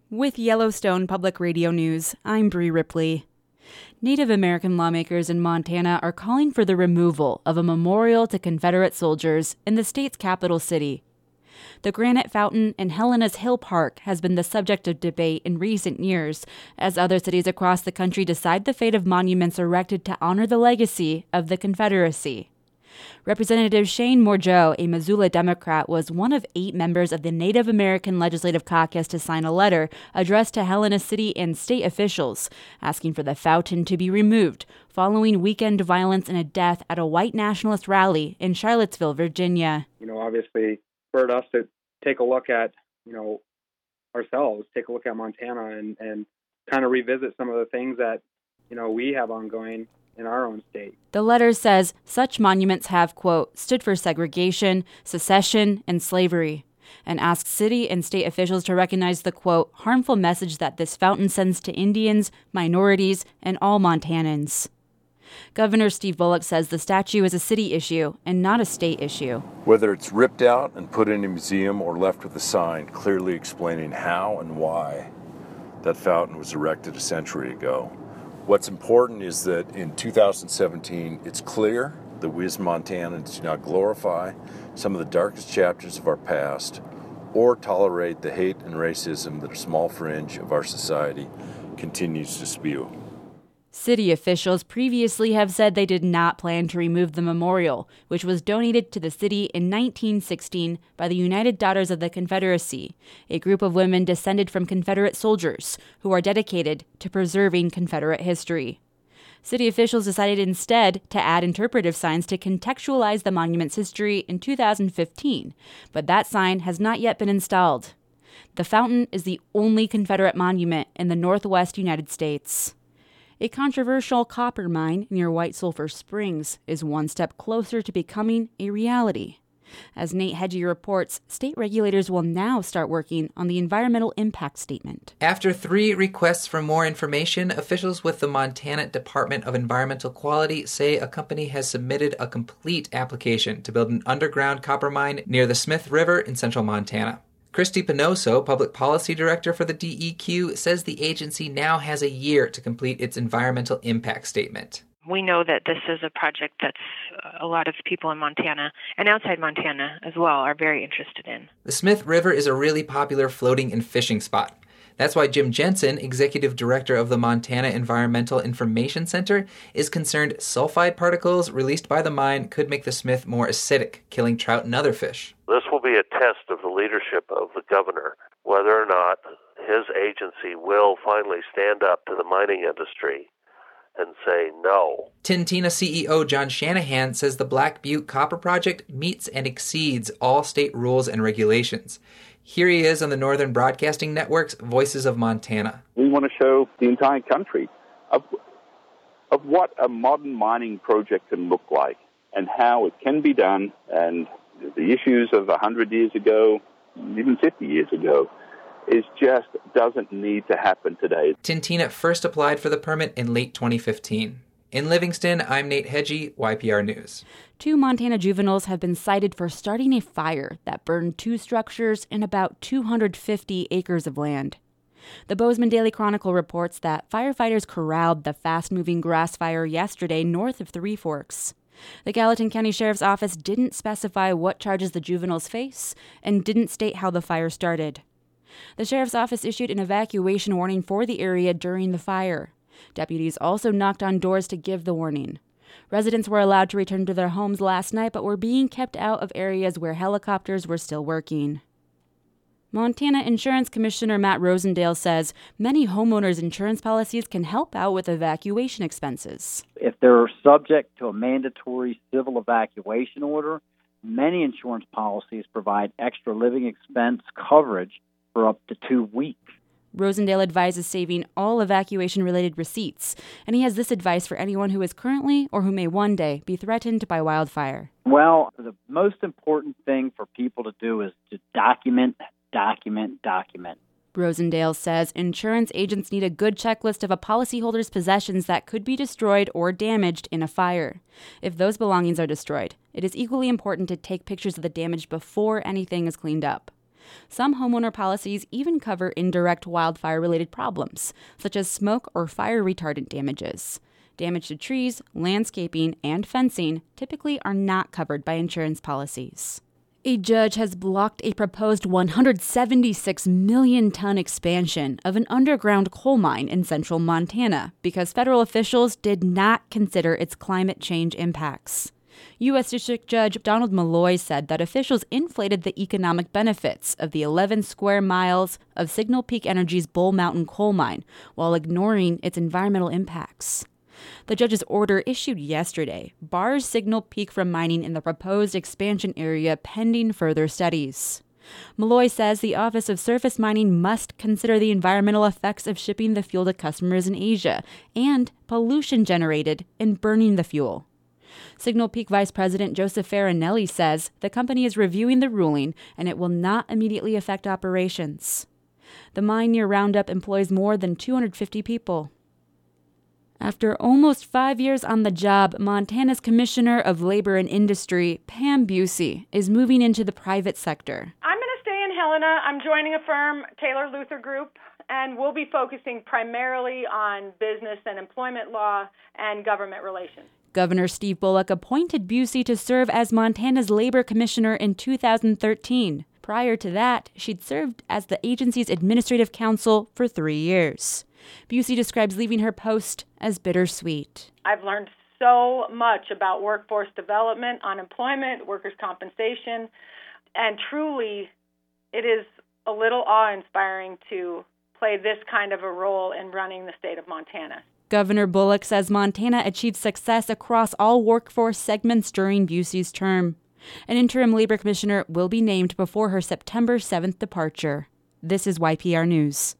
With Yellowstone Public Radio News, I'm Bree Ripley. Native American lawmakers in Montana are calling for the removal of a memorial to Confederate soldiers in the state's capital city. The Granite Fountain in Helena's Hill Park has been the subject of debate in recent years as other cities across the country decide the fate of monuments erected to honor the legacy of the Confederacy. Representative Shane Mourgeot, a Missoula Democrat, was one of 8 members of the Native American Legislative Caucus to sign a letter addressed to Helena City and state officials, asking for the fountain to be removed following weekend violence and a death at a white nationalist rally in Charlottesville, Virginia. Obviously, for us to take a look at, ourselves, take a look at Montana and kind of revisit some of the things that, we have ongoing in our own state. The letter says such monuments have, quote, stood for segregation, secession, and slavery, and asks city and state officials to recognize the, quote, harmful message that this fountain sends to Indians, minorities, and all Montanans. Governor Steve Bullock says the statue is a city issue and not a state issue. Whether it's ripped out and put in a museum or left with a sign clearly explaining how and why that fountain was erected a century ago. What's important is that in 2017, it's clear that we as Montanans do not glorify some of the darkest chapters of our past or tolerate the hate and racism that a small fringe of our society continues to spew. City officials previously have said they did not plan to remove the memorial, which was donated to the city in 1916 by the United Daughters of the Confederacy, a group of women descended from Confederate soldiers who are dedicated to preserving Confederate history. City officials decided instead to add interpretive signs to contextualize the monument's history in 2015, but that sign has not yet been installed. The fountain is the only Confederate monument in the Northwest United States. A controversial copper mine near White Sulphur Springs is one step closer to becoming a reality. As Nate Hedgie reports, state regulators will now start working on the environmental impact statement. After 3 requests for more information, officials with the Montana Department of Environmental Quality say a company has submitted a complete application to build an underground copper mine near the Smith River in central Montana. Christy Pinoso, Public Policy Director for the DEQ, says the agency now has a year to complete its environmental impact statement. We know that this is a project that's a lot of people in Montana and outside Montana as well are very interested in. The Smith River is a really popular floating and fishing spot. That's why Jim Jensen, Executive Director of the Montana Environmental Information Center, is concerned sulfide particles released by the mine could make the Smith more acidic, killing trout and other fish. This will be a test of the leadership of the governor, whether or not his agency will finally stand up to the mining industry and say no. Tintina CEO John Shanahan says the Black Butte Copper Project meets and exceeds all state rules and regulations. Here he is on the Northern Broadcasting Network's Voices of Montana. We want to show the entire country of what a modern mining project can look like and how it can be done, and the issues of 100 years ago, even 50 years ago, just doesn't need to happen today. Tintina first applied for the permit in late 2015. In Livingston, I'm Nate Hedgie, YPR News. 2 Montana juveniles have been cited for starting a fire that burned 2 structures in about 250 acres of land. The Bozeman Daily Chronicle reports that firefighters corralled the fast-moving grass fire yesterday north of Three Forks. The Gallatin County Sheriff's Office didn't specify what charges the juveniles face and didn't state how the fire started. The Sheriff's Office issued an evacuation warning for the area during the fire. Deputies also knocked on doors to give the warning. Residents were allowed to return to their homes last night, but were being kept out of areas where helicopters were still working. Montana Insurance Commissioner Matt Rosendale says many homeowners' insurance policies can help out with evacuation expenses. If they're subject to a mandatory civil evacuation order, many insurance policies provide extra living expense coverage for up to 2 weeks. Rosendale advises saving all evacuation-related receipts, and he has this advice for anyone who is currently or who may one day be threatened by wildfire. Well, the most important thing for people to do is to document. Rosendale says insurance agents need a good checklist of a policyholder's possessions that could be destroyed or damaged in a fire. If those belongings are destroyed, it is equally important to take pictures of the damage before anything is cleaned up. Some homeowner policies even cover indirect wildfire-related problems, such as smoke or fire retardant damages. Damage to trees, landscaping, and fencing typically are not covered by insurance policies. A judge has blocked a proposed 176 million ton expansion of an underground coal mine in central Montana because federal officials did not consider its climate change impacts. U.S. District Judge Donald Malloy said that officials inflated the economic benefits of the 11 square miles of Signal Peak Energy's Bull Mountain coal mine while ignoring its environmental impacts. The judge's order issued yesterday bars Signal Peak from mining in the proposed expansion area pending further studies. Malloy says the Office of Surface Mining must consider the environmental effects of shipping the fuel to customers in Asia and pollution generated in burning the fuel. Signal Peak Vice President Joseph Farinelli says the company is reviewing the ruling and it will not immediately affect operations. The mine near Roundup employs more than 250 people. After almost 5 years on the job, Montana's Commissioner of Labor and Industry, Pam Busey, is moving into the private sector. I'm going to stay in Helena. I'm joining a firm, Taylor Luther Group, and we'll be focusing primarily on business and employment law and government relations. Governor Steve Bullock appointed Busey to serve as Montana's labor commissioner in 2013. Prior to that, she'd served as the agency's administrative counsel for 3 years. Busey describes leaving her post as bittersweet. I've learned so much about workforce development, unemployment, workers' compensation, and truly it is a little awe-inspiring to play this kind of a role in running the state of Montana. Governor Bullock says Montana achieved success across all workforce segments during Busey's term. An interim labor commissioner will be named before her September 7th departure. This is YPR News.